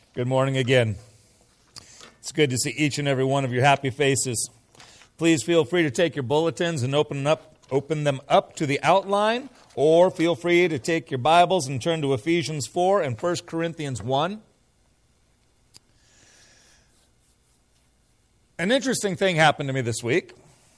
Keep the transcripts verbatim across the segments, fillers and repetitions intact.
Good morning again. It's good to see each and every one of your happy faces. Please feel free to take your bulletins and open up, open them up to the outline, or feel free to take your Bibles and turn to Ephesians four and First Corinthians one. An interesting thing happened to me this week.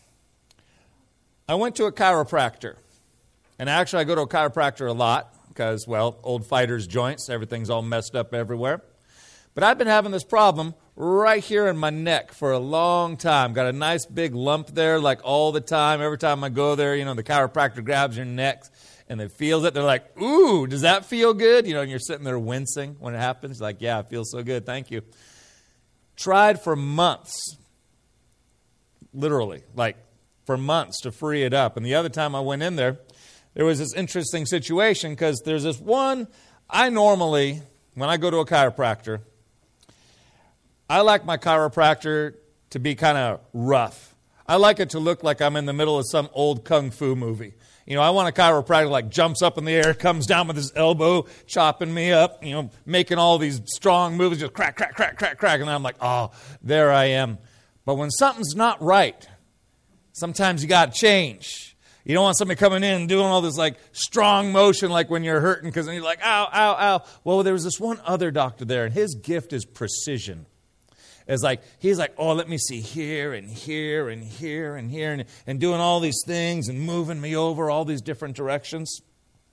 I went to a chiropractor. And actually, I go to a chiropractor a lot because, well, old fighters' joints, everything's all messed up everywhere. But I've been having this problem right here in my neck for a long time. Got a nice big lump there like all the time. Every time I go there, you know, the chiropractor grabs your neck and they feels it. They're like, ooh, does that feel good? You know, and you're sitting there wincing when it happens. Like, yeah, it feels so good. Thank you. Tried for months, literally, like for months to free it up. And the other time I went in there, there was this interesting situation because there's this one, I normally, when I go to a chiropractor, I like my chiropractor to be kind of rough. I like it to look like I'm in the middle of some old kung fu movie. You know, I want a chiropractor like jumps up in the air, comes down with his elbow, chopping me up, you know, making all these strong moves, just crack, crack, crack, crack, crack. And I'm like, oh, there I am. But when something's not right, sometimes you got to change. You don't want somebody coming in and doing all this like strong motion like when you're hurting because then you're like, ow, ow, ow. Well, there was this one other doctor there, and his gift is precision. It's like, he's like, oh, let me see here and here and here and here and, and doing all these things and moving me over all these different directions.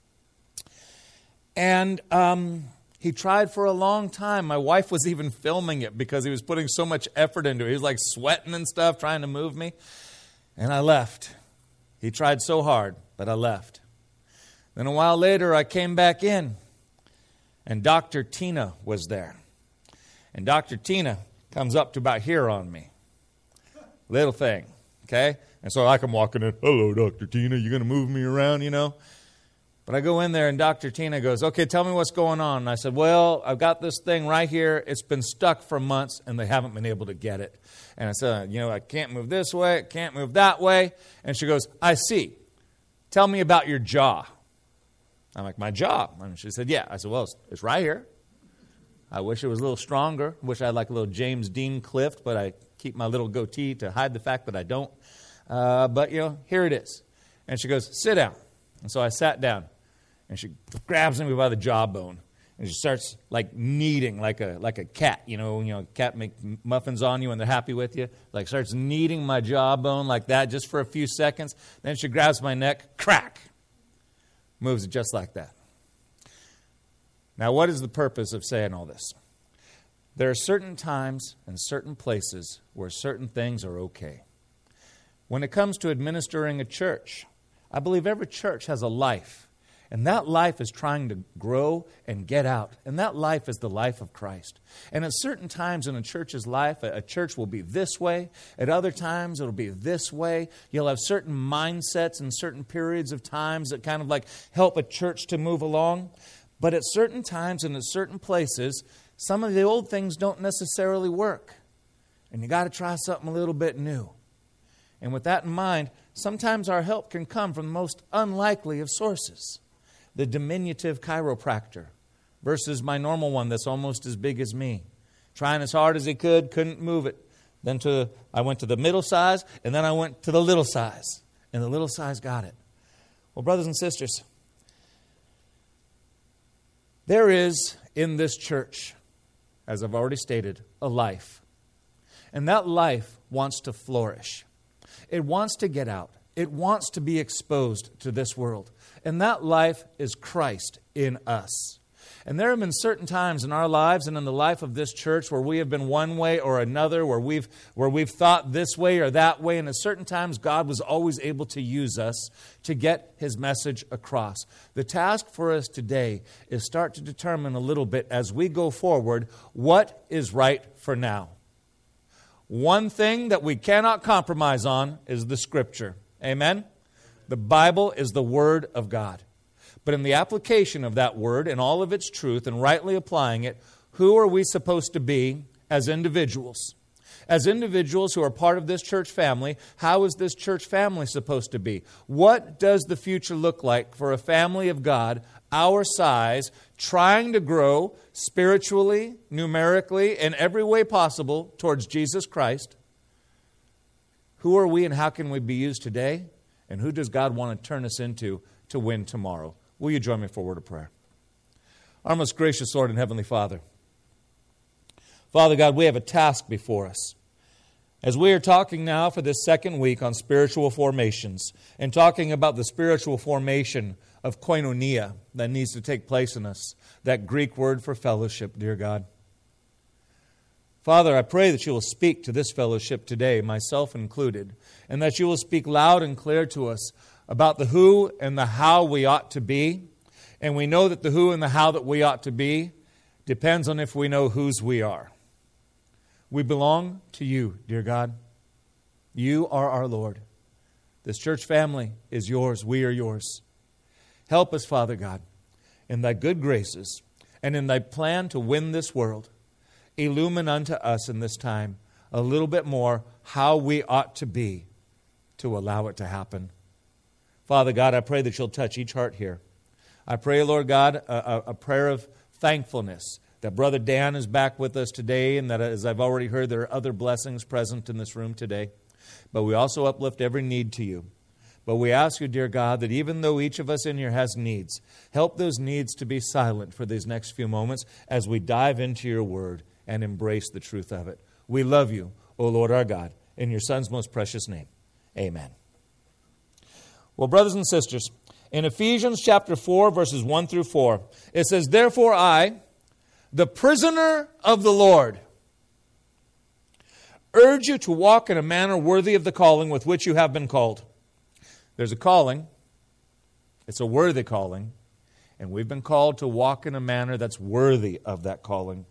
And um, he tried for a long time. My wife was even filming it because he was putting so much effort into it. He was like sweating and stuff, trying to move me. And I left. He tried so hard, but I left. Then a while later, I came back in, and Doctor Tina was there. And Doctor Tina comes up to about here on me. Little thing, okay? And so I come walking in, hello, Doctor Tina, you going to move me around, you know? But I go in there, and Doctor Tina goes, okay, tell me what's going on. And I said, well, I've got this thing right here. It's been stuck for months, and they haven't been able to get it. And I said, you know, I can't move this way, I can't move that way. And she goes, I see. Tell me about your jaw. I'm like, my jaw? And she said, yeah. I said, well, it's, it's right here. I wish it was a little stronger. I wish I had like a little James Dean Clift, but I keep my little goatee to hide the fact that I don't. Uh, but, you know, here it is. And she goes, sit down. And so I sat down. And she grabs me by the jawbone. And she starts like kneading like a like a cat. You know, you know, cat make muffins on you when they're happy with you. Like starts kneading my jawbone like that just for a few seconds. Then she grabs my neck, crack. Moves it just like that. Now, what is the purpose of saying all this? There are certain times and certain places where certain things are okay. When it comes to administering a church, I believe every church has a life. And that life is trying to grow and get out. And that life is the life of Christ. And at certain times in a church's life, a church will be this way. At other times, it'll be this way. You'll have certain mindsets and certain periods of times that kind of like help a church to move along. But at certain times and at certain places, some of the old things don't necessarily work. And you got to try something a little bit new. And with that in mind, sometimes our help can come from the most unlikely of sources. The diminutive chiropractor versus my normal one that's almost as big as me. Trying as hard as he could, couldn't move it. Then to I went to the middle size, and then I went to the little size. And the little size got it. Well, brothers and sisters, there is in this church, as I've already stated, a life. And that life wants to flourish. It wants to get out. It wants to be exposed to this world. And that life is Christ in us. And there have been certain times in our lives and in the life of this church where we have been one way or another, where we've where we've thought this way or that way. And at certain times, God was always able to use us to get His message across. The task for us today is start to determine a little bit as we go forward what is right for now. One thing that we cannot compromise on is the Scripture. Amen? The Bible is the Word of God. But in the application of that Word and all of its truth and rightly applying it, who are we supposed to be as individuals? As individuals who are part of this church family, how is this church family supposed to be? What does the future look like for a family of God our size, trying to grow spiritually, numerically, in every way possible towards Jesus Christ? Who are we and how can we be used today? And who does God want to turn us into to win tomorrow? Will you join me for a word of prayer? Our most gracious Lord and Heavenly Father, Father God, we have a task before us. As we are talking now for this second week on spiritual formations and talking about the spiritual formation of koinonia that needs to take place in us, that Greek word for fellowship, dear God. Father, I pray that you will speak to this fellowship today, myself included, and that you will speak loud and clear to us about the who and the how we ought to be. And we know that the who and the how that we ought to be depends on if we know whose we are. We belong to you, dear God. You are our Lord. This church family is yours. We are yours. Help us, Father God, in thy good graces and in thy plan to win this world. Illumine unto us in this time a little bit more how we ought to be to allow it to happen. Father God, I pray that you'll touch each heart here. I pray, Lord God, a, a prayer of thankfulness that Brother Dan is back with us today, and that, as I've already heard, there are other blessings present in this room today. But we also uplift every need to you. But we ask you, dear God, that even though each of us in here has needs, help those needs to be silent for these next few moments as we dive into your word and embrace the truth of it. We love you, O Lord our God, in your Son's most precious name. Amen. Well, brothers and sisters, in Ephesians chapter four, verses one through four, it says, "Therefore I, the prisoner of the Lord, urge you to walk in a manner worthy of the calling with which you have been called." There's a calling. It's a worthy calling. And we've been called to walk in a manner that's worthy of that calling.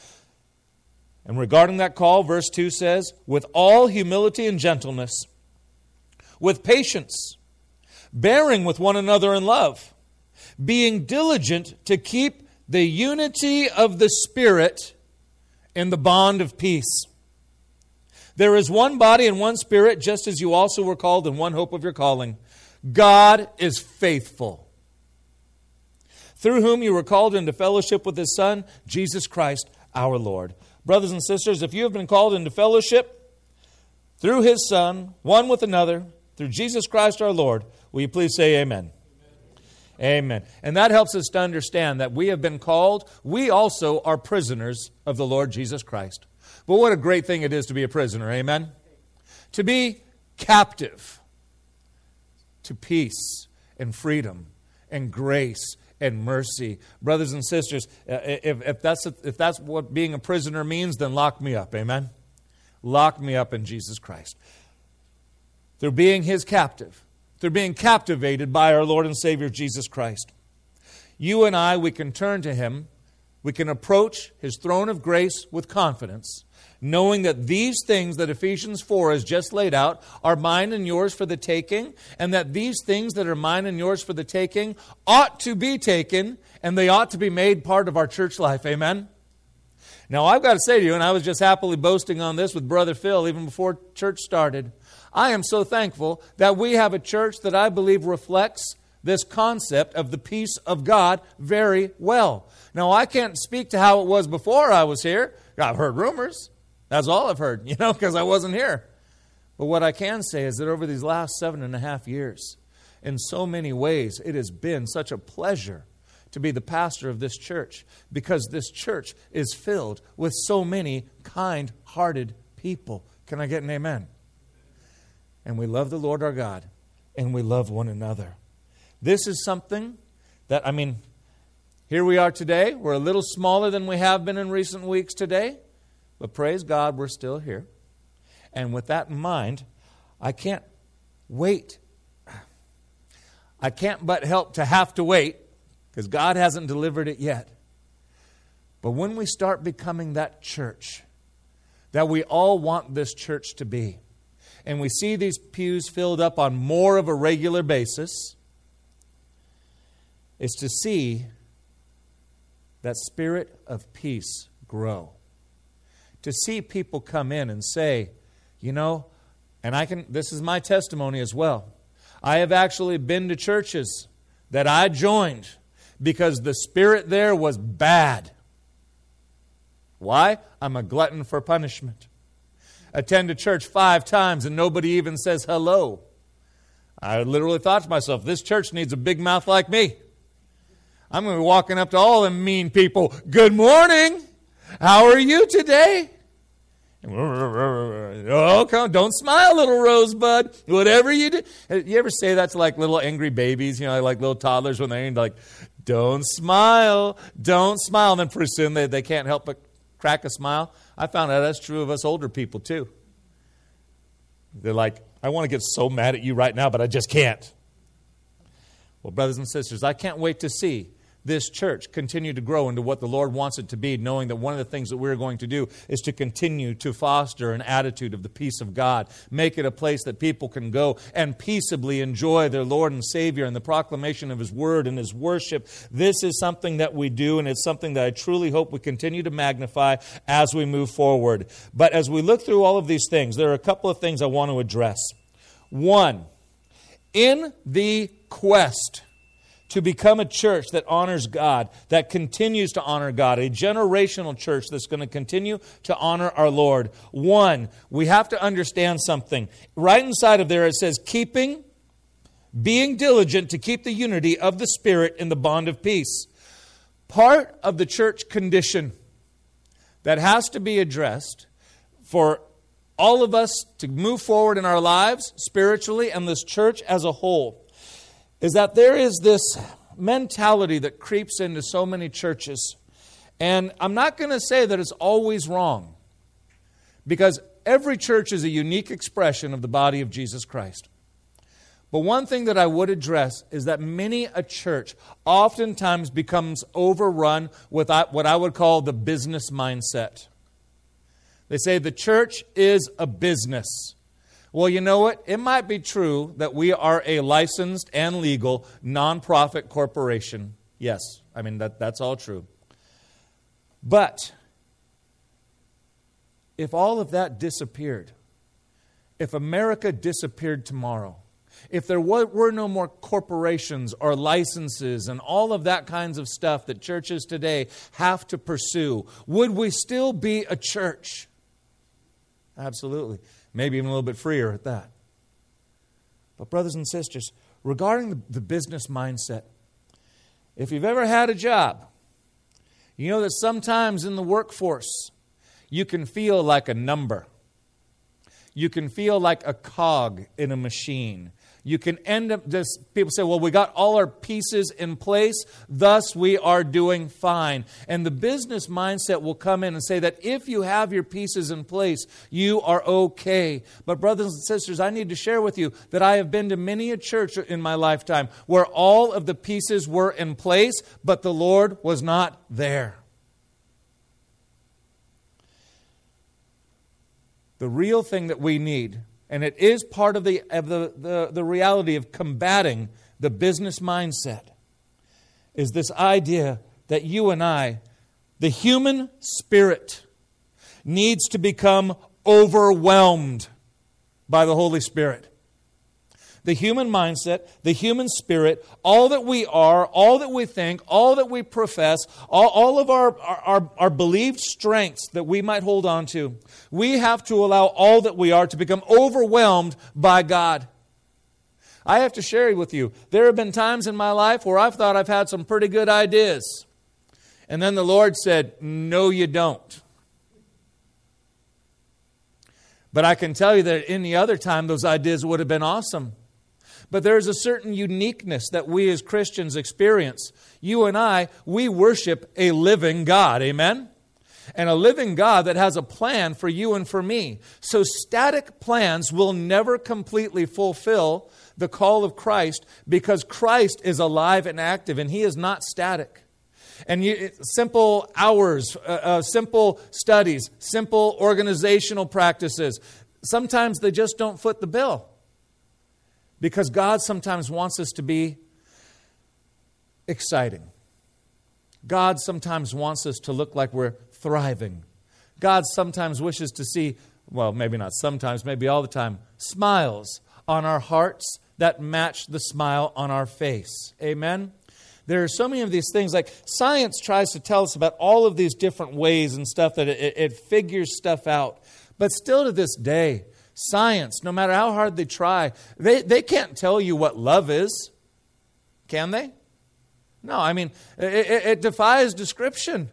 And regarding that call, verse two says, "With all humility and gentleness, with patience, bearing with one another in love, being diligent to keep the unity of the Spirit in the bond of peace. There is one body and one Spirit, just as you also were called in one hope of your calling. God is faithful, through whom you were called into fellowship with His Son, Jesus Christ our Lord." Brothers and sisters, if you have been called into fellowship through His Son, one with another, through Jesus Christ our Lord, will you please say amen? Amen. And that helps us to understand that we have been called. We also are prisoners of the Lord Jesus Christ. But what a great thing it is to be a prisoner. Amen. To be captive to peace and freedom and grace and mercy. Brothers and sisters, if, if, that's, if that's what being a prisoner means, then lock me up. Amen. Lock me up in Jesus Christ. Through being His captive. Through being captivated by our Lord and Savior Jesus Christ. You and I, we can turn to Him. We can approach His throne of grace with confidence, knowing that these things that Ephesians four has just laid out are mine and yours for the taking, and that these things that are mine and yours for the taking ought to be taken, and they ought to be made part of our church life. Amen? Now, I've got to say to you, and I was just happily boasting on this with Brother Phil even before church started, I am so thankful that we have a church that I believe reflects this concept of the peace of God very well. Now, I can't speak to how it was before I was here. I've heard rumors. That's all I've heard, you know, because I wasn't here. But what I can say is that over these last seven and a half years, in so many ways, it has been such a pleasure to be the pastor of this church, because this church is filled with so many kind-hearted people. Can I get an amen? And we love the Lord our God, and we love one another. This is something that, I mean, here we are today. We're a little smaller than we have been in recent weeks today, but praise God, we're still here. And with that in mind, I can't wait. I can't but help to have to wait, because God hasn't delivered it yet. But when we start becoming that church that we all want this church to be, and we see these pews filled up on more of a regular basis, is to see that spirit of peace grow. to see people come in and say, you know, and I can, this is my testimony as well. I have actually been to churches that I joined because the spirit there was bad. Why? I'm a glutton for punishment. Attend a church five times and nobody even says hello. I literally thought to myself, this church needs a big mouth like me. I'm going to be walking up to all them mean people. Good morning. How are you today? Oh, come, don't smile, little rosebud. Whatever you do. You ever say that to like little angry babies, you know, like little toddlers when they're like, don't smile, don't smile. And then pretty soon they, they can't help but crack a smile. I found out that's true of us older people too. They're like, I want to get so mad at you right now, but I just can't. Well, brothers and sisters, I can't wait to see this church continue to grow into what the Lord wants it to be, knowing that one of the things that we're going to do is to continue to foster an attitude of the peace of God. Make it a place that people can go and peaceably enjoy their Lord and Savior and the proclamation of His Word and His worship. This is something that we do, and it's something that I truly hope we continue to magnify as we move forward. But as we look through all of these things, there are a couple of things I want to address. One, in the quest to become a church that honors God, that continues to honor God, a generational church that's going to continue to honor our Lord. One, we have to understand something. Right inside of there it says, keeping, being diligent to keep the unity of the Spirit in the bond of peace. Part of the church condition that has to be addressed for all of us to move forward in our lives spiritually and this church as a whole is that there is this mentality that creeps into so many churches. And I'm not going to say that it's always wrong, because every church is a unique expression of the body of Jesus Christ. But one thing that I would address is that many a church oftentimes becomes overrun with what I would call the business mindset. They say the church is a business. Well, you know what? It might be true that we are a licensed and legal nonprofit corporation. Yes, I mean, that, that's all true. But if all of that disappeared, if America disappeared tomorrow, if there were, were no more corporations or licenses and all of that kinds of stuff that churches today have to pursue, would we still be a church? Absolutely. Maybe even a little bit freer at that. But brothers and sisters, regarding the, the business mindset, if you've ever had a job, you know that sometimes in the workforce, you can feel like a number. You can feel like a cog in a machine. You can end up, just people say, well, we got all our pieces in place, thus we are doing fine. And the business mindset will come in and say that if you have your pieces in place, you are okay. But brothers and sisters, I need to share with you that I have been to many a church in my lifetime where all of the pieces were in place, but the Lord was not there. The real thing that we need, and it is part of the, of the, the, the reality of combating the business mindset, is this idea that you and I, the human spirit, needs to become overwhelmed by the Holy Spirit. The human mindset, the human spirit, all that we are, all that we think, all that we profess, all, all of our, our, our believed strengths that we might hold on to, we have to allow all that we are to become overwhelmed by God. I have to share with you, there have been times in my life where I've thought I've had some pretty good ideas. And then the Lord said, no, you don't. But I can tell you that any other time those ideas would have been awesome. But there's a certain uniqueness that we as Christians experience. You and I, we worship a living God. Amen? And a living God that has a plan for you and for me. So static plans will never completely fulfill the call of Christ, because Christ is alive and active and He is not static. And you, simple hours, uh, uh, simple studies, simple organizational practices, sometimes they just don't foot the bill. Because God sometimes wants us to be exciting. God sometimes wants us to look like we're thriving. God sometimes wishes to see, well, maybe not sometimes, maybe all the time, smiles on our hearts that match the smile on our face. Amen? There are so many of these things, like science tries to tell us about all of these different ways and stuff that it, it figures stuff out. But still to this day, science, no matter how hard they try, they, they can't tell you what love is. Can they? No, I mean, it, it, it defies description.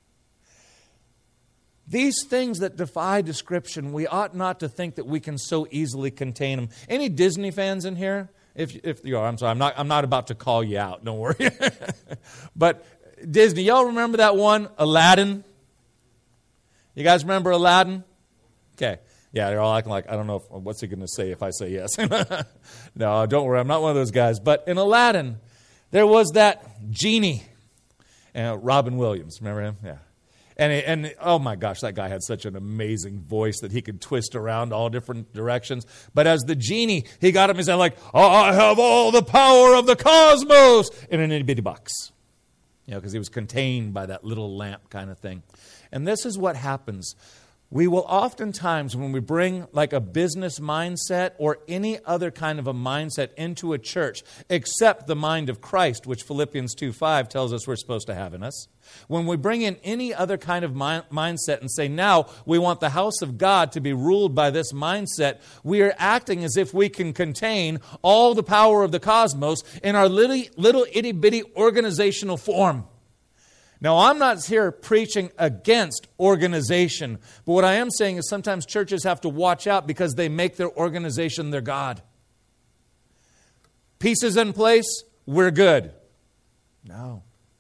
These things that defy description, we ought not to think that we can so easily contain them. Any Disney fans in here? If, if you are, I'm sorry, I'm not, I'm not about to call you out, don't worry. But Disney, y'all remember that one, Aladdin? You guys remember Aladdin? Okay. Yeah, they're all acting like, I don't know, if, what's he going to say if I say yes? No, don't worry, I'm not one of those guys. But in Aladdin, there was that genie, uh, Robin Williams, remember him? Yeah. And, and oh my gosh, that guy had such an amazing voice that he could twist around all different directions. But as the genie, he got him, he said like, I have all the power of the cosmos in an itty bitty box. You know, because he was contained by that little lamp kind of thing. And this is what happens. We will oftentimes, when we bring like a business mindset or any other kind of a mindset into a church, except the mind of Christ, which Philippians two five tells us we're supposed to have in us. When we bring in any other kind of mi- mindset and say, now we want the house of God to be ruled by this mindset, we are acting as if we can contain all the power of the cosmos in our little, little itty-bitty organizational form. Now, I'm not here preaching against organization, but what I am saying is sometimes churches have to watch out because they make their organization their God. Pieces in place, we're good. No.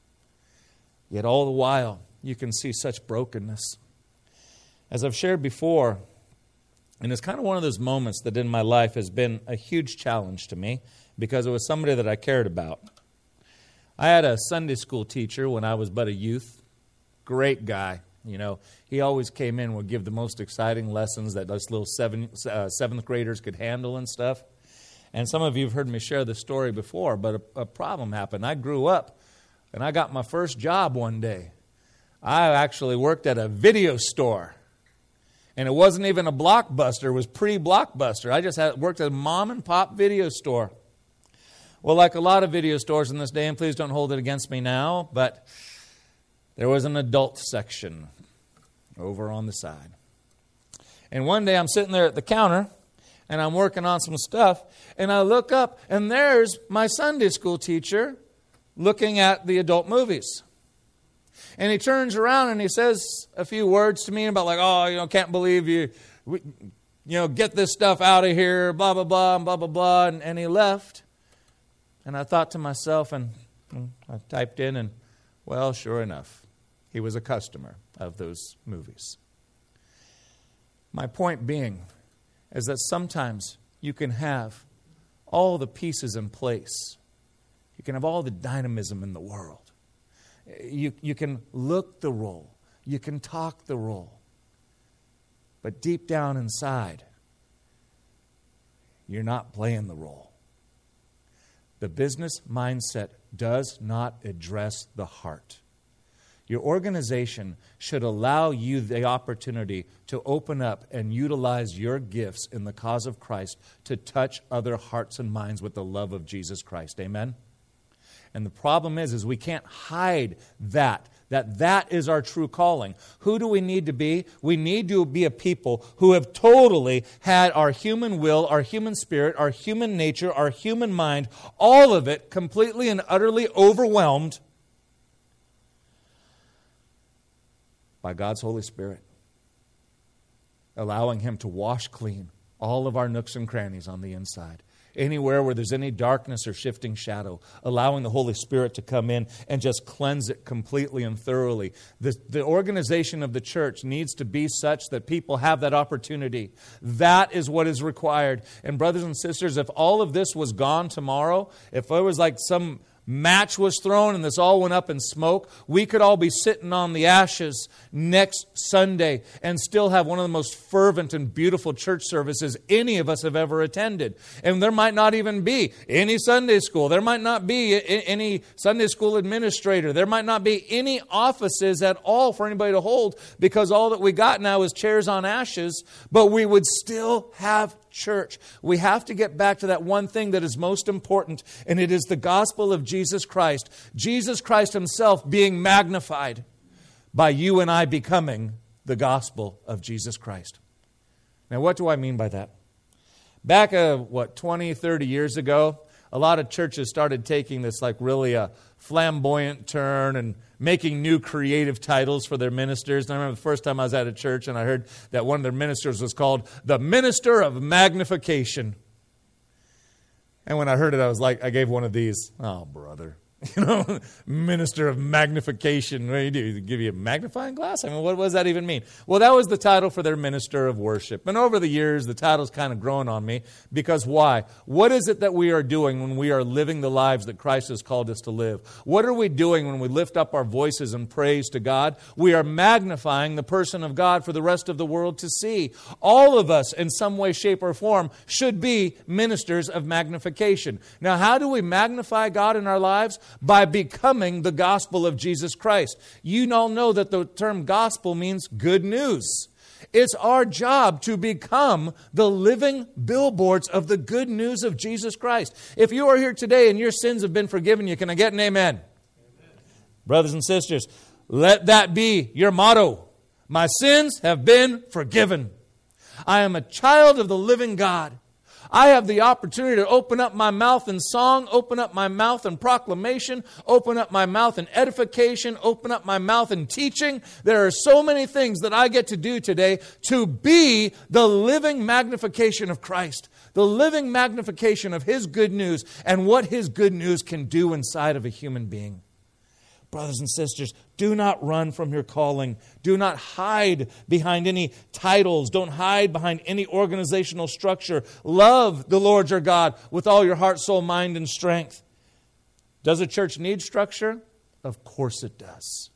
Yet all the while, you can see such brokenness. As I've shared before, and it's kind of one of those moments that in my life has been a huge challenge to me because it was somebody that I cared about. I had a Sunday school teacher when I was but a youth. Great guy. You know, he always came in and would give the most exciting lessons that us little seven, uh, seventh graders could handle and stuff. And some of you have heard me share this story before, but a, a problem happened. I grew up and I got my first job one day. I actually worked at a video store. And it wasn't even a Blockbuster. It was pre-Blockbuster. I just had worked at a mom and pop video store. Well, like a lot of video stores in this day, and please don't hold it against me now, but there was an adult section over on the side. And one day I'm sitting there at the counter, and I'm working on some stuff, and I look up, and there's my Sunday school teacher looking at the adult movies. And he turns around and he says a few words to me about like, oh, you know, can't believe you, you know, get this stuff out of here, blah, blah, blah, and blah, blah, blah, and, and he left. And I thought to myself, and I typed in, and well, sure enough, he was a customer of those movies. My point being is that sometimes you can have all the pieces in place. You can have all the dynamism in the world. You, you can look the role. You can talk the role. But deep down inside, you're not playing the role. The business mindset does not address the heart. Your organization should allow you the opportunity to open up and utilize your gifts in the cause of Christ to touch other hearts and minds with the love of Jesus Christ. Amen? And the problem is, is we can't hide that, that that is our true calling. Who do we need to be? We need to be a people who have totally had our human will, our human spirit, our human nature, our human mind, all of it completely and utterly overwhelmed by God's Holy Spirit, allowing Him to wash clean all of our nooks and crannies on the inside. Anywhere where there's any darkness or shifting shadow, allowing the Holy Spirit to come in and just cleanse it completely and thoroughly. The, the organization of the church needs to be such that people have that opportunity. That is what is required. And brothers and sisters, if all of this was gone tomorrow, if it was like some match was thrown and this all went up in smoke, we could all be sitting on the ashes next Sunday and still have one of the most fervent and beautiful church services any of us have ever attended. And there might not even be any Sunday school. There might not be any Sunday school administrator. There might not be any offices at all for anybody to hold, because all that we got now is chairs on ashes, but we would still have church. We have to get back to that one thing that is most important, and it is the gospel of Jesus Christ. Jesus Christ Himself being magnified by you and I becoming the gospel of Jesus Christ. Now, what do I mean by that? Back, uh, what, twenty, thirty years ago, a lot of churches started taking this like really a flamboyant turn and making new creative titles for their ministers. And I remember the first time I was at a church and I heard that one of their ministers was called the Minister of Magnification. And when I heard it, I was like, I gave one of these. Oh, brother. You know, Minister of Magnification. What do you do? You give you a magnifying glass? I mean, what, what does that even mean? Well, that was the title for their Minister of Worship. And over the years, the title's kind of grown on me. Because why? What is it that we are doing when we are living the lives that Christ has called us to live? What are we doing when we lift up our voices in praise to God? We are magnifying the person of God for the rest of the world to see. All of us, in some way, shape, or form, should be ministers of magnification. Now, how do we magnify God in our lives? By becoming the gospel of Jesus Christ. You all know that the term gospel means good news. It's our job to become the living billboards of the good news of Jesus Christ. If you are here today and your sins have been forgiven you, can I get an amen? Amen. Brothers and sisters, let that be your motto. My sins have been forgiven. I am a child of the living God. I have the opportunity to open up my mouth in song, open up my mouth in proclamation, open up my mouth in edification, open up my mouth in teaching. There are so many things that I get to do today to be the living magnification of Christ, the living magnification of His good news and what His good news can do inside of a human being. Brothers and sisters, do not run from your calling. Do not hide behind any titles. Don't hide behind any organizational structure. Love the Lord your God with all your heart, soul, mind, and strength. Does a church need structure? Of course it does.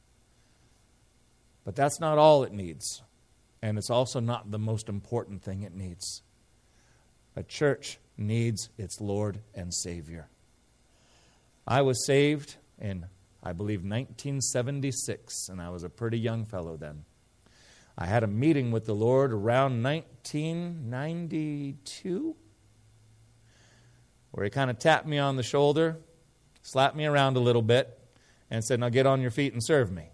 But that's not all it needs. And it's also not the most important thing it needs. A church needs its Lord and Savior. I was saved in I believe nineteen seventy-six, and I was a pretty young fellow then. I had a meeting with the Lord around nineteen ninety-two, where He kind of tapped me on the shoulder, slapped me around a little bit, and said, now get on your feet and serve me.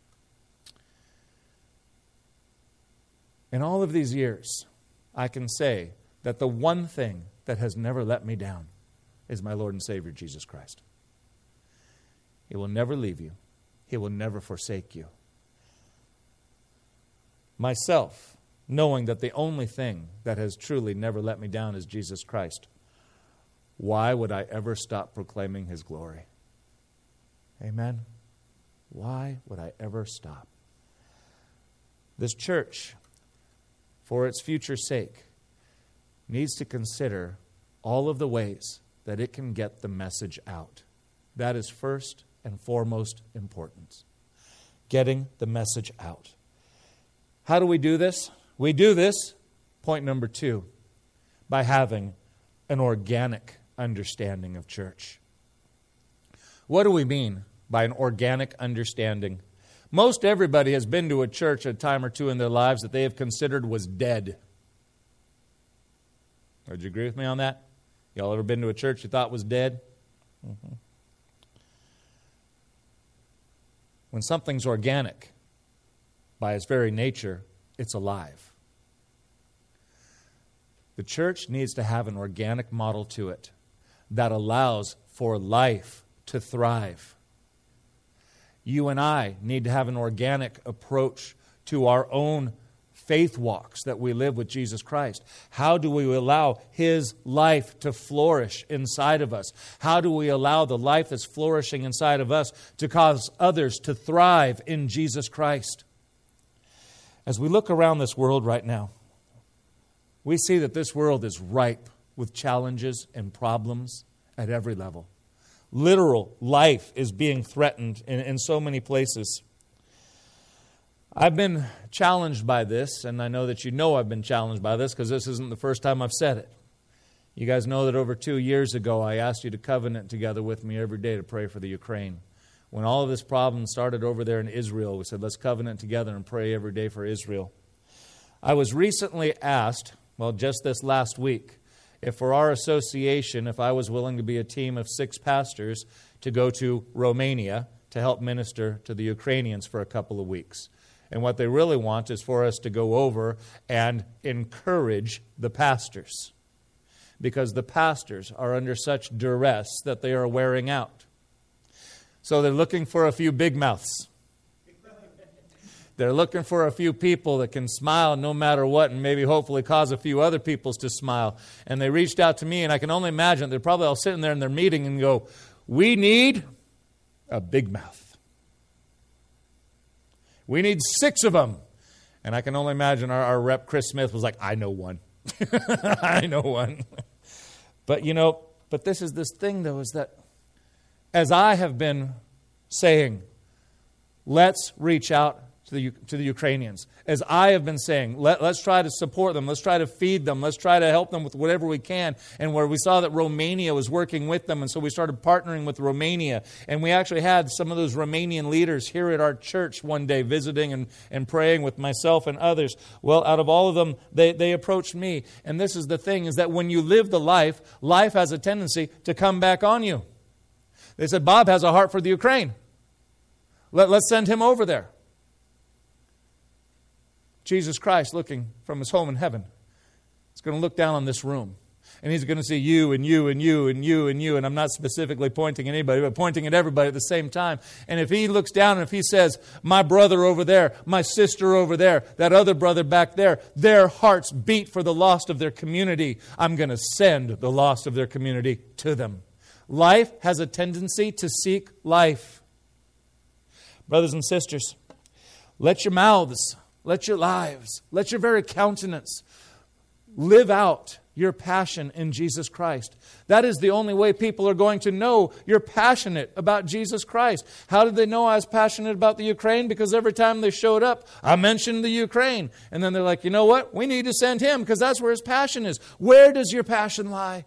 In all of these years, I can say that the one thing that has never let me down is my Lord and Savior, Jesus Christ. He will never leave you. He will never forsake you. Myself, knowing that the only thing that has truly never let me down is Jesus Christ, why would I ever stop proclaiming His glory? Amen? Why would I ever stop? This church, for its future sake, needs to consider all of the ways that it can get the message out. That is first and foremost important. Getting the message out. How do we do this? We do this, point number two, by having an organic understanding of church. What do we mean by an organic understanding? Most everybody has been to a church a time or two in their lives that they have considered was dead. Would you agree with me on that? Y'all ever been to a church you thought was dead? Mm-hmm. When something's organic, by its very nature, it's alive. The church needs to have an organic model to it that allows for life to thrive. You and I need to have an organic approach to our own faith walks that we live with Jesus Christ. How do we allow His life to flourish inside of us? How do we allow the life that's flourishing inside of us to cause others to thrive in Jesus Christ? As we look around this world right now, we see that this world is ripe with challenges and problems at every level. literal life is being threatened in, in so many places. I've been challenged by this, and I know that you know I've been challenged by this because this isn't the first time I've said it. You guys know that over two years ago, I asked you to covenant together with me every day to pray for the Ukraine. When all of this problem started over there in Israel, we said, let's covenant together and pray every day for Israel. I was recently asked, well, just this last week, if for our association, if I was willing to be a team of six pastors to go to Romania to help minister to the Ukrainians for a couple of weeks. And what they really want is for us to go over and encourage the pastors, because the pastors are under such duress that they are wearing out. So they're looking for a few big mouths. They're looking for a few people that can smile no matter what and maybe hopefully cause a few other peoples to smile. And they reached out to me, and I can only imagine they're probably all sitting there in their meeting and go, we need a big mouth. We need six of them. And I can only imagine our, our rep, Chris Smith, was like, I know one. I know one. But, you know, but this is this thing, though, is that as I have been saying, let's reach out to the, to the Ukrainians. As I have been saying, let, let's try to support them. Let's try to feed them. Let's try to help them with whatever we can. And where we saw that Romania was working with them, and so we started partnering with Romania. And we actually had some of those Romanian leaders here at our church one day visiting and, and praying with myself and others. Well, out of all of them, they, they approached me. And this is the thing, is that when you live the life, life has a tendency to come back on you. They said, Bob has a heart for the Ukraine. Let, let's send him over there. Jesus Christ, looking from his home in heaven, is going to look down on this room. And he's going to see you and you and you and you and you. And I'm not specifically pointing at anybody, but pointing at everybody at the same time. And if he looks down and if he says, my brother over there, my sister over there, that other brother back there, their hearts beat for the lost of their community, I'm going to send the lost of their community to them. Life has a tendency to seek life. Brothers and sisters, let your mouths, let your lives, let your very countenance live out your passion in Jesus Christ. That is the only way people are going to know you're passionate about Jesus Christ. How did they know I was passionate about the Ukraine? Because every time they showed up, I mentioned the Ukraine. And then they're like, you know what? We need to send him because that's where his passion is. Where does your passion lie?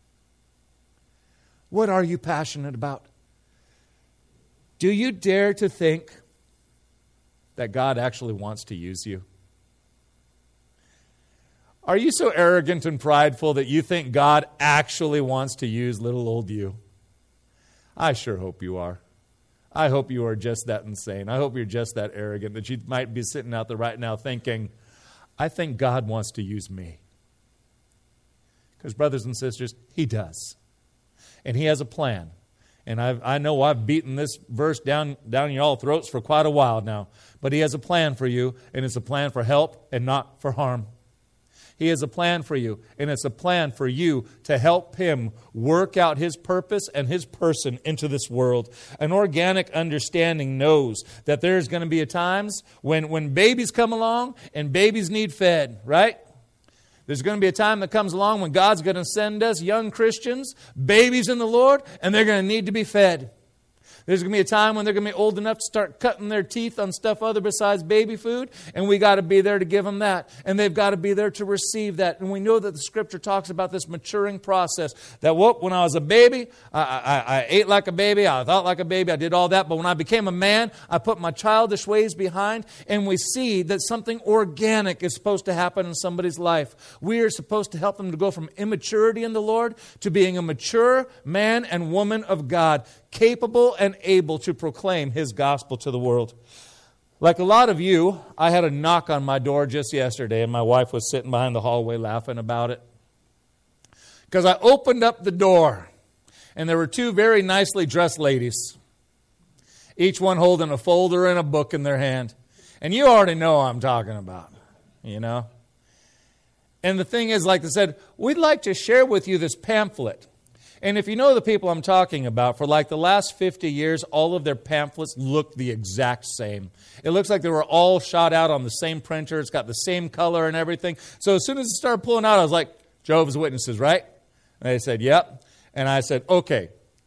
What are you passionate about? Do you dare to think that God actually wants to use you? Are you so arrogant and prideful that you think God actually wants to use little old you? I sure hope you are. I hope you are just that insane. I hope you're just that arrogant that you might be sitting out there right now thinking, I think God wants to use me. Because brothers and sisters, he does. And he has a plan. And I've, I know I've beaten this verse down, down your all throats for quite a while now. But he has a plan for you, and it's a plan for help and not for harm. He has a plan for you, and it's a plan for you to help him work out his purpose and his person into this world. An organic understanding knows that there's going to be a times when, when babies come along and babies need fed, right? There's going to be a time that comes along when God's going to send us young Christians, babies in the Lord, and they're going to need to be fed. There's going to be a time when they're going to be old enough to start cutting their teeth on stuff other besides baby food, and we got to be there to give them that. And they've got to be there to receive that. And we know that the Scripture talks about this maturing process, that whoop, when I was a baby, I, I, I ate like a baby, I thought like a baby, I did all that. But when I became a man, I put my childish ways behind, and we see that something organic is supposed to happen in somebody's life. We are supposed to help them to go from immaturity in the Lord to being a mature man and woman of God, capable and able to proclaim his gospel to the world. Like a lot of you, I had a knock on my door just yesterday, and my wife was sitting behind the hallway laughing about it. Because I opened up the door, and there were two very nicely dressed ladies, each one holding a folder and a book in their hand. And you already know what I'm talking about, you know. And the thing is, like I said, we'd like to share with you this pamphlet. And if you know the people I'm talking about, for like the last fifty years, all of their pamphlets look the exact same. It looks like they were all shot out on the same printer. It's got the same color and everything. So as soon as it started pulling out, I was like, Jehovah's Witnesses, right? And they said, yep. And I said, okay,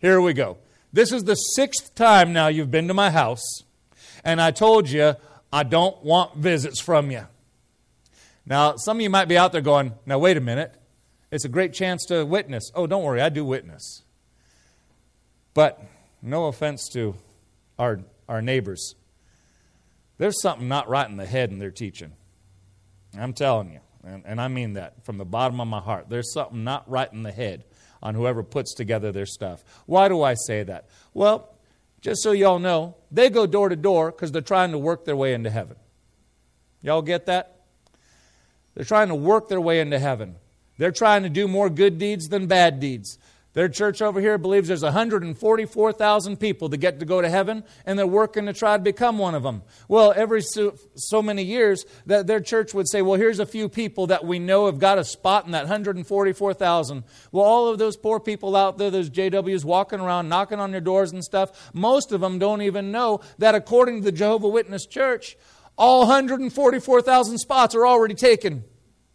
Here we go. This is the sixth time now you've been to my house, and I told you I don't want visits from you. Now, some of you might be out there going, now wait a minute. It's a great chance to witness. Oh, don't worry, I do witness. But no offense to our, our neighbors. There's something not right in the head in their teaching. I'm telling you, and, and I mean that from the bottom of my heart. There's something not right in the head on whoever puts together their stuff. Why do I say that? Well, just so y'all know, they go door to door because they're trying to work their way into heaven. Y'all get that? They're trying to work their way into heaven. They're trying to do more good deeds than bad deeds. Their church over here believes there's one hundred forty-four thousand people that get to go to heaven, and they're working to try to become one of them. Well, every so, so many years, that their church would say, well, here's a few people that we know have got a spot in that one hundred forty-four thousand. Well, all of those poor people out there, those J Ws walking around, knocking on their doors and stuff, most of them don't even know that according to the Jehovah's Witness Church, all one hundred forty-four thousand spots are already taken.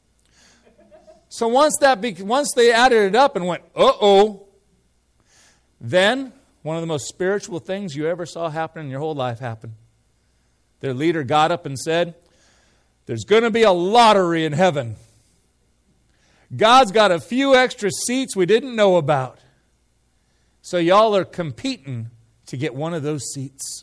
So once that be, once they added it up and went, uh-oh, then one of the most spiritual things you ever saw happen in your whole life happened. Their leader got up and said, there's going to be a lottery in heaven. God's got a few extra seats we didn't know about. So y'all are competing to get one of those seats.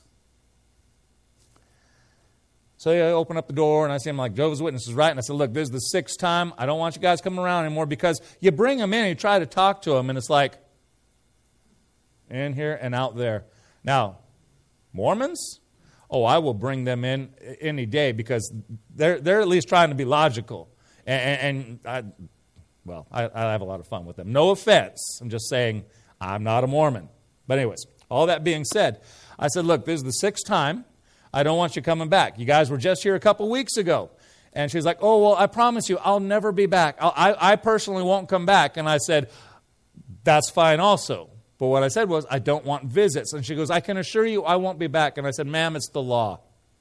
So I open up the door and I see him like, Jehovah's Witnesses, right? And I said, look, this is the sixth time. I don't want you guys coming around anymore because you bring them in and you try to talk to them and it's like, in here and out there. Now, Mormons? Oh, I will bring them in any day because they're they're at least trying to be logical. And, and I, well, I, I have a lot of fun with them. No offense. I'm just saying I'm not a Mormon. But anyways, all that being said, I said, look, this is the sixth time. I don't want you coming back. You guys were just here a couple weeks ago. And she's like, oh, well, I promise you, I'll never be back. I'll, I, I personally won't come back. And I said, that's fine also. But what I said was, I don't want visits. And she goes, I can assure you I won't be back. And I said, ma'am, it's the law.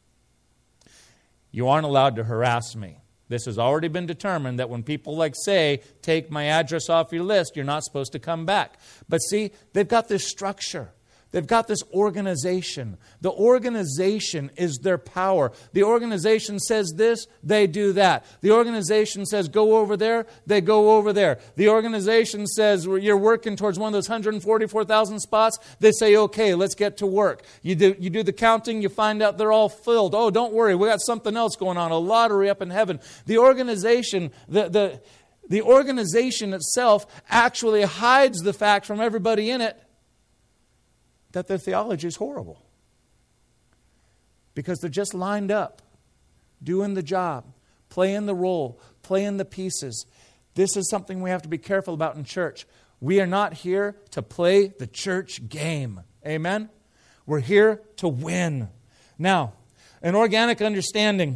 You aren't allowed to harass me. This has already been determined that when people like say, take my address off your list, you're not supposed to come back. But see, they've got this structure. They've got this organization. The organization is their power. The organization says this, they do that. The organization says go over there, they go over there. The organization says you're working towards one of those one hundred forty-four thousand spots, they say, okay, let's get to work. You do, you do the counting, you find out they're all filled. Oh, don't worry, we got something else going on, a lottery up in heaven. The organization, the, the, the organization itself actually hides the fact from everybody in it that their theology is horrible. Because they're just lined up, doing the job, playing the role, playing the pieces. This is something we have to be careful about in church. We are not here to play the church game. Amen? We're here to win. Now, an organic understanding.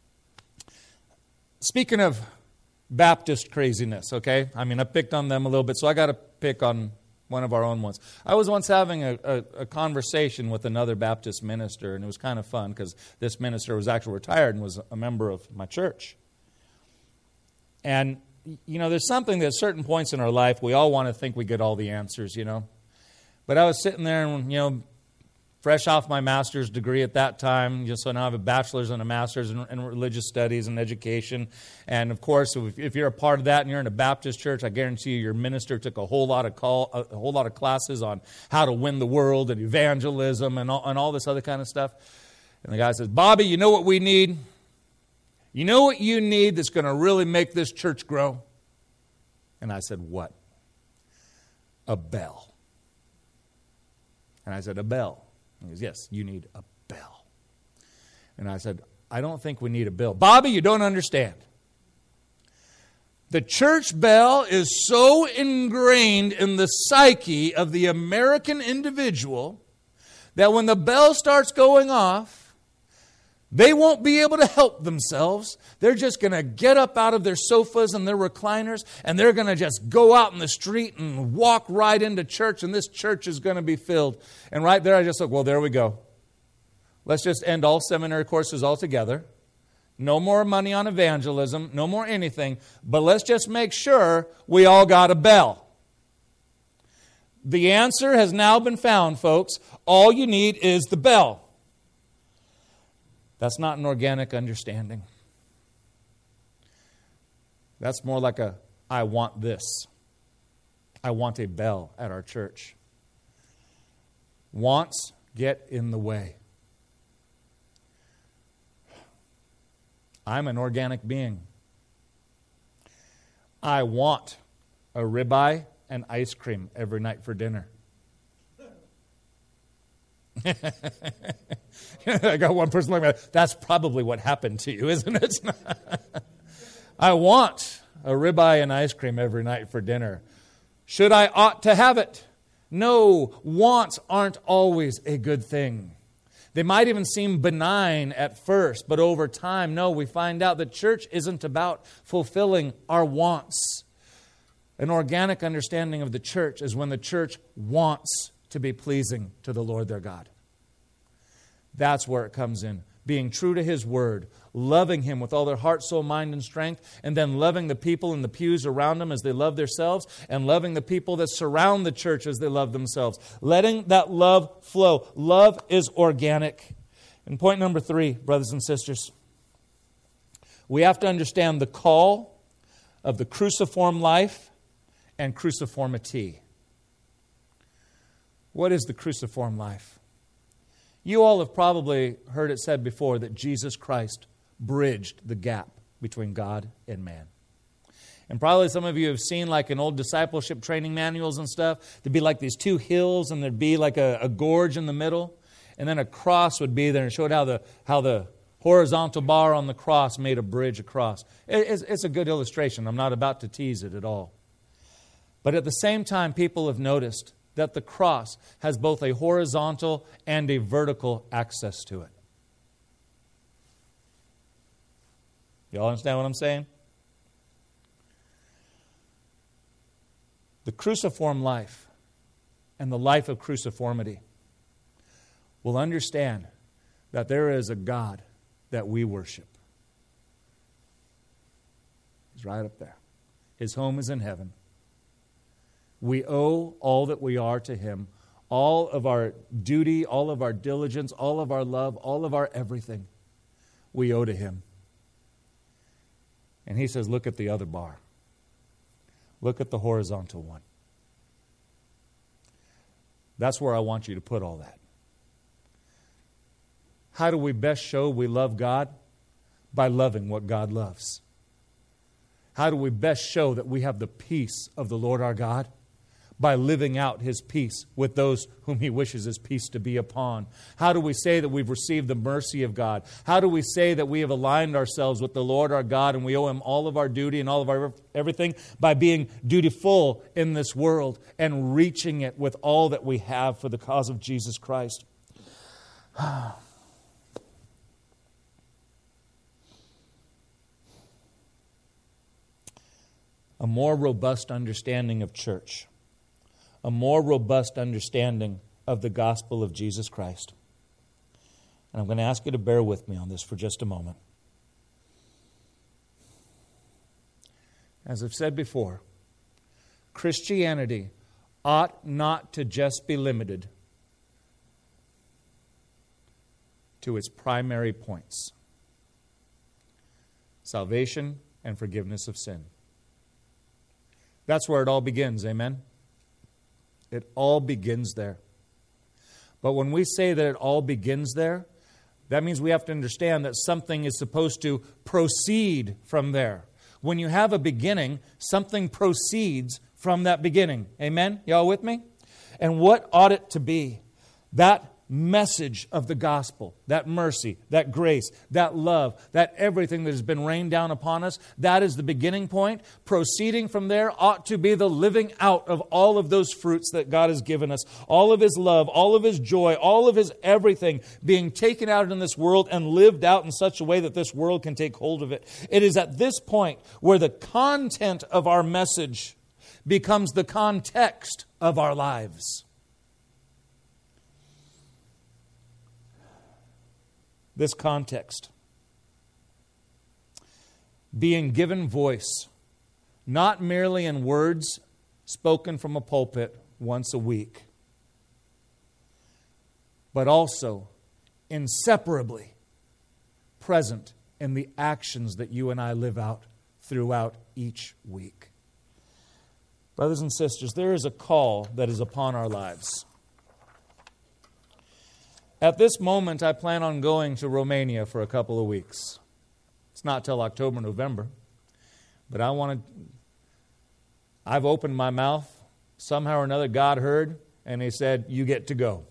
Speaking of Baptist craziness, okay? I mean, I picked on them a little bit, so I got to pick on one of our own ones. I was once having a, a, a conversation with another Baptist minister, and it was kind of fun because this minister was actually retired and was a member of my church. And, you know, there's something that at certain points in our life, we all want to think we get all the answers, you know. But I was sitting there and, you know, fresh off my master's degree at that time, just so now I have a bachelor's and a master's in, in religious studies and education. And of course, if, if you're a part of that and you're in a Baptist church, I guarantee you your minister took a whole lot of call, a, a whole lot of classes on how to win the world and evangelism and all, and all this other kind of stuff. And the guy says, Bobby, you know what we need? You know what you need that's going to really make this church grow? And I said, what? A bell. And I said, a bell. He goes, yes, you need a bell. And I said, I don't think we need a bell. Bobby, you don't understand. The church bell is so ingrained in the psyche of the American individual that when the bell starts going off, they won't be able to help themselves. They're just going to get up out of their sofas and their recliners, and they're going to just go out in the street and walk right into church, and this church is going to be filled. And right there, I just look, well, there we go. Let's just end all seminary courses altogether. No more money on evangelism, no more anything, but let's just make sure we all got a bell. The answer has now been found, folks. All you need is the bell. That's not an organic understanding. That's more like a, I want this. I want a bell at our church. Wants get in the way. I'm an organic being. I want a ribeye and ice cream every night for dinner. I got one person looking at me, that's probably what happened to you, isn't it? I want a ribeye and ice cream every night for dinner. Should I ought to have it? No, wants aren't always a good thing. They might even seem benign at first, but over time, no, we find out that church isn't about fulfilling our wants. An organic understanding of the church is when the church wants to be pleasing to the Lord their God. That's where it comes in. Being true to His Word, loving Him with all their heart, soul, mind, and strength, and then loving the people in the pews around them as they love themselves, and loving the people that surround the church as they love themselves. Letting that love flow. Love is organic. And point number three, brothers and sisters, we have to understand the call of the cruciform life and cruciformity. What is the cruciform life? You all have probably heard it said before that Jesus Christ bridged the gap between God and man. And probably some of you have seen like in old discipleship training manuals and stuff, there'd be like these two hills and there'd be like a, a gorge in the middle, and then a cross would be there and showed how the how the horizontal bar on the cross made a bridge across. It, it's, it's a good illustration. I'm not about to tease it at all. But at the same time, people have noticed that the cross has both a horizontal and a vertical access to it. You all understand what I'm saying? The cruciform life and the life of cruciformity will understand that there is a God that we worship. He's right up there. His home is in heaven. We owe all that we are to Him. All of our duty, all of our diligence, all of our love, all of our everything, we owe to Him. And He says, look at the other bar. Look at the horizontal one. That's where I want you to put all that. How do we best show we love God? By loving what God loves. How do we best show that we have the peace of the Lord our God? By living out His peace with those whom He wishes His peace to be upon. How do we say that we've received the mercy of God? How do we say that we have aligned ourselves with the Lord our God and we owe Him all of our duty and all of our everything? By being dutiful in this world and reaching it with all that we have for the cause of Jesus Christ. A more robust understanding of church. A more robust understanding of the gospel of Jesus Christ. And I'm going to ask you to bear with me on this for just a moment. As I've said before, Christianity ought not to just be limited to its primary points: salvation and forgiveness of sin. That's where it all begins, amen? It all begins there. But when we say that it all begins there, that means we have to understand that something is supposed to proceed from there. When you have a beginning, something proceeds from that beginning. Amen? Y'all with me? And what ought it to be? That message of the gospel, that mercy, that grace, that love, that everything that has been rained down upon us, that is the beginning point. Proceeding from there ought to be the living out of all of those fruits that God has given us. All of His love, all of His joy, all of His everything being taken out in this world and lived out in such a way that this world can take hold of it. It is at this point where the content of our message becomes the context of our lives. This context. Being given voice, not merely in words spoken from a pulpit once a week, but also inseparably present in the actions that you and I live out throughout each week. Brothers and sisters, there is a call that is upon our lives. At this moment, I plan on going to Romania for a couple of weeks. It's not till October, November. But I want to, I've opened my mouth. Somehow or another, God heard, and He said, you get to go.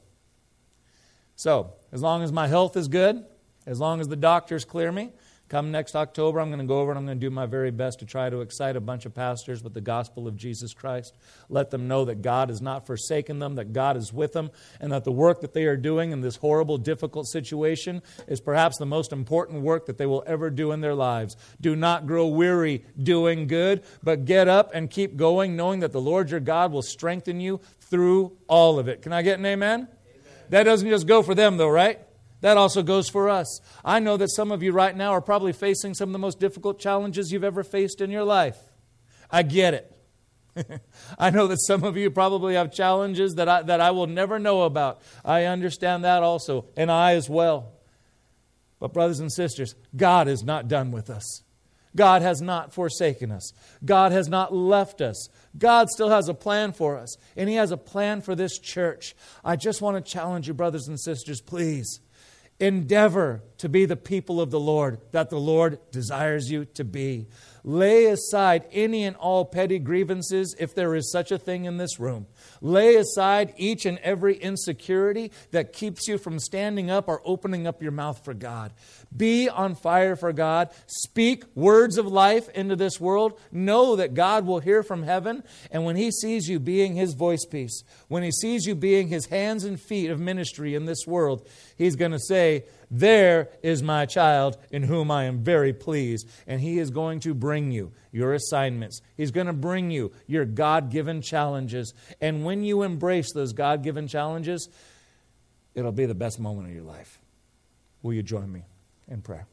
So, as long as my health is good, as long as the doctors clear me, come next October, I'm going to go over and I'm going to do my very best to try to excite a bunch of pastors with the gospel of Jesus Christ. Let them know that God has not forsaken them, that God is with them, and that the work that they are doing in this horrible, difficult situation is perhaps the most important work that they will ever do in their lives. Do not grow weary doing good, but get up and keep going, knowing that the Lord your God will strengthen you through all of it. Can I get an amen? Amen. That doesn't just go for them though, right? That also goes for us. I know that some of you right now are probably facing some of the most difficult challenges you've ever faced in your life. I get it. I know that some of you probably have challenges that I, that I will never know about. I understand that also, and I as well. But brothers and sisters, God is not done with us. God has not forsaken us. God has not left us. God still has a plan for us, and He has a plan for this church. I just want to challenge you, brothers and sisters, please. Endeavor to be the people of the Lord that the Lord desires you to be. Lay aside any and all petty grievances, if there is such a thing in this room. Lay aside each and every insecurity that keeps you from standing up or opening up your mouth for God. Be on fire for God. Speak words of life into this world. Know that God will hear from heaven. And when He sees you being His voice piece, when He sees you being His hands and feet of ministry in this world, He's going to say, there is my child in whom I am very pleased. And He is going to bring you your assignments. He's going to bring you your God-given challenges. And when you embrace those God-given challenges, it'll be the best moment of your life. Will you join me in prayer?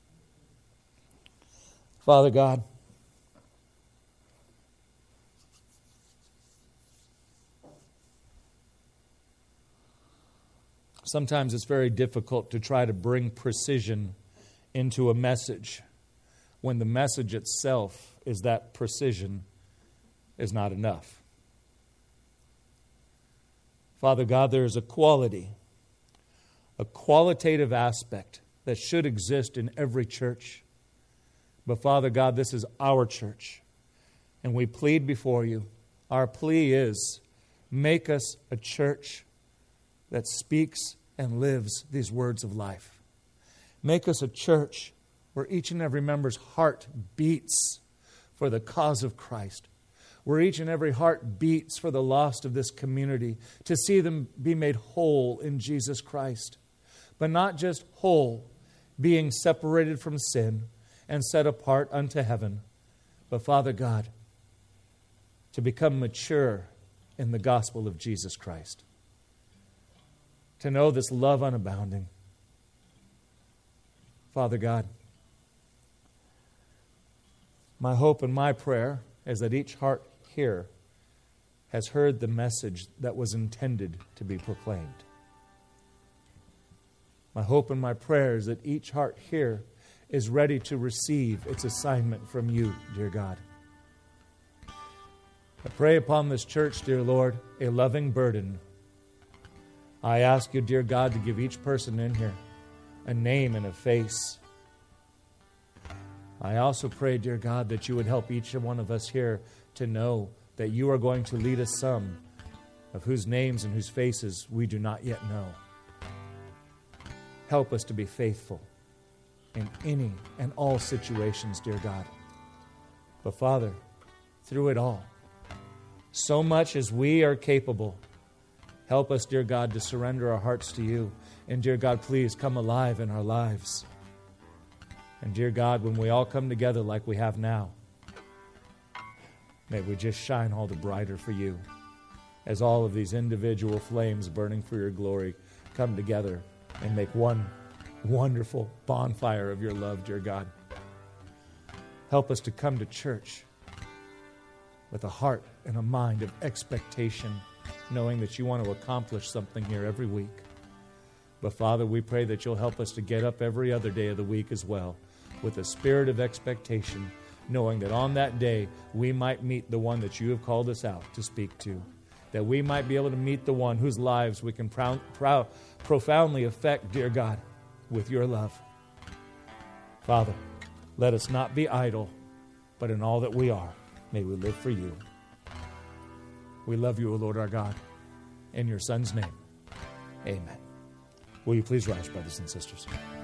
Father God, sometimes it's very difficult to try to bring precision into a message when the message itself is that precision is not enough. Father God, there is a quality, a qualitative aspect that should exist in every church. But Father God, this is our church, and we plead before you. Our plea is, make us a church that speaks and lives these words of life. Make us a church where each and every member's heart beats for the cause of Christ, where each and every heart beats for the lost of this community, to see them be made whole in Jesus Christ. But not just whole, being separated from sin and set apart unto heaven, but Father God, to become mature in the gospel of Jesus Christ. To know this love unabounding. Father God, my hope and my prayer is that each heart here has heard the message that was intended to be proclaimed. My hope and my prayer is that each heart here is ready to receive its assignment from you, dear God. I pray upon this church, dear Lord, a loving burden. I ask you, dear God, to give each person in here a name and a face. I also pray, dear God, that you would help each one of us here to know that you are going to lead us some of whose names and whose faces we do not yet know. Help us to be faithful in any and all situations, dear God. But Father, through it all, so much as we are capable, help us, dear God, to surrender our hearts to you. And dear God, please come alive in our lives. And dear God, when we all come together like we have now, may we just shine all the brighter for you as all of these individual flames burning for your glory come together and make one wonderful bonfire of your love, dear God. Help us to come to church with a heart and a mind of expectation knowing that you want to accomplish something here every week. But Father, we pray that you'll help us to get up every other day of the week as well with a spirit of expectation, knowing that on that day we might meet the one that you have called us out to speak to, that we might be able to meet the one whose lives we can prou- prou- profoundly affect, dear God, with your love. Father, let us not be idle, but in all that we are, may we live for you. We love you, O Lord our God. In your Son's name, amen. Will you please rise, brothers and sisters?